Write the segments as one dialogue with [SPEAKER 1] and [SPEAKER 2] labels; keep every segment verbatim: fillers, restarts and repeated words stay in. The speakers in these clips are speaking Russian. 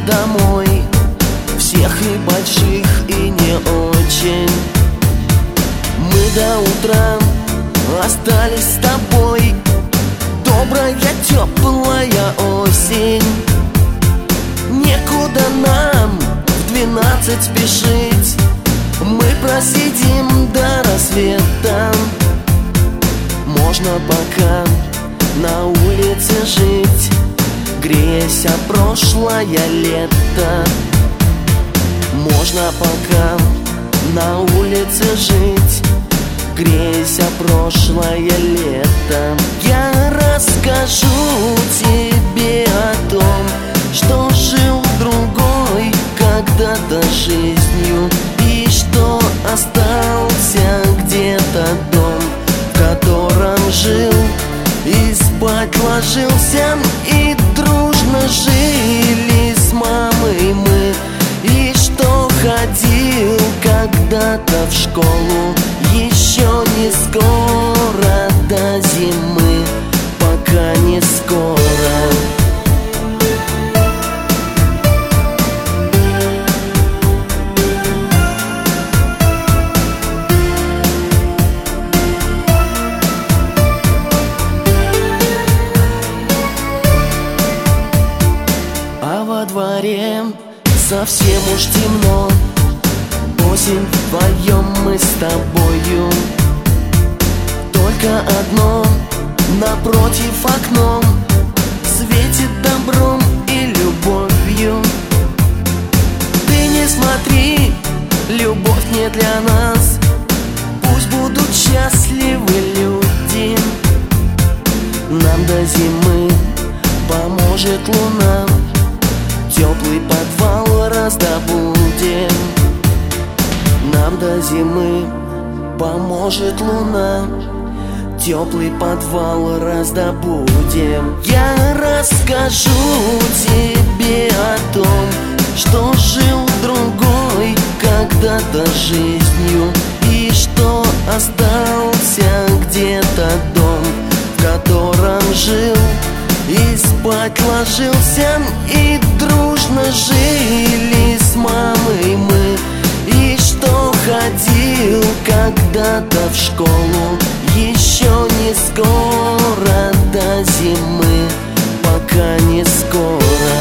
[SPEAKER 1] домой, всех и больших, и не очень. Мы до утра остались с тобой, добрая, теплая осень. Некуда нам в двенадцать спешить, мы просидим до рассвета. Можно пока на улице жить, греясь о прошлое лето. Можно пока на улице жить, греясь о прошлое лето. Я расскажу тебе о том, что жил другой когда-то жизнью, и что остался где-то дом, в котором жил и спать ложился, и дружно жили с мамой мы. И что ходил когда-то в школу, еще не скоро до зимы, пока не скоро. А во дворе совсем уж темно, осень вдвоем мы с тобою. Только одно напротив окном светит добром и любовью. Ты не смотри, любовь не для нас, пусть будут счастливы люди. Нам до зимы поможет луна, теплый подвал раздобудем. Нам до зимы поможет луна, теплый подвал раздобудем. Я расскажу тебе о том, что жил другой когда-то жизнью, и что остался где-то дом, в котором жил и спать ложился, и дружно жили с мамой мы. И что ходил когда-то в школу, еще не скоро до зимы, пока не скоро.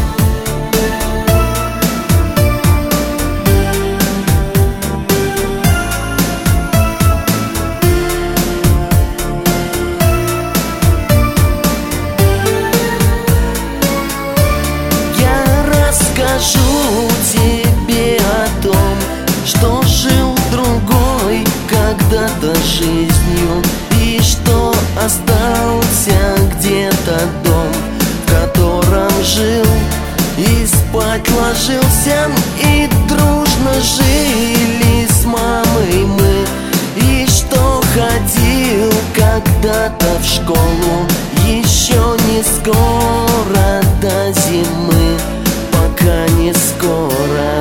[SPEAKER 1] Расскажу тебе о том, что жил другой когда-то жизнью, и что остался где-то дом, в котором жил и спать ложился, и дружно жили с мамой мы. И что ходил когда-то в школу, еще не скоро до зимы, пока не скоро.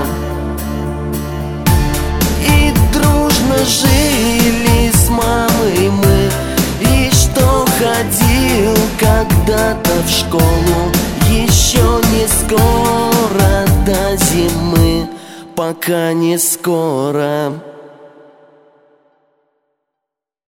[SPEAKER 1] И дружно жили с мамой мы. И что ходил когда-то в школу, еще не скоро до зимы, пока не скоро.